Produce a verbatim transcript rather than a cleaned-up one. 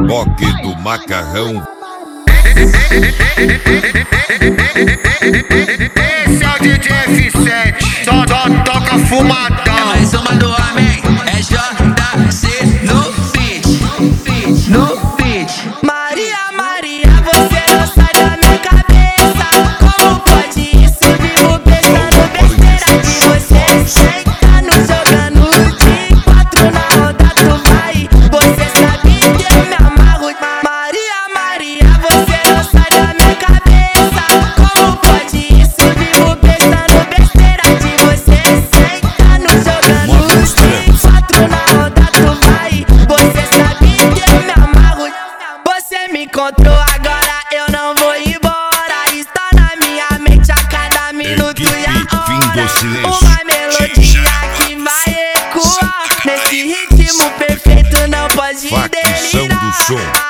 toque do macarrão. Esse é o D J F sete, só, só toca fumadão. É mais uma do homem, é J C no beat, no beat. Maria, Maria, você não sai da minha cabeça. Como pode isso? Vivo pensando besteira que você sentando, jogando de quatro na roda, tu vai. Você sabe que eu me amarro. Maria, Maria, você não sai da minha cabeça. Como pode isso? Vivo pensando besteira de você sentando, jogando de quatro na roda, tu vai. Você sabe que eu me amarro. Você me encontrou agora, eu não vou embora. Está na minha mente a cada minuto e a hora. Uma melodia que vai ecoar nesse ritmo perfeito, não pode Facção do delirar. som.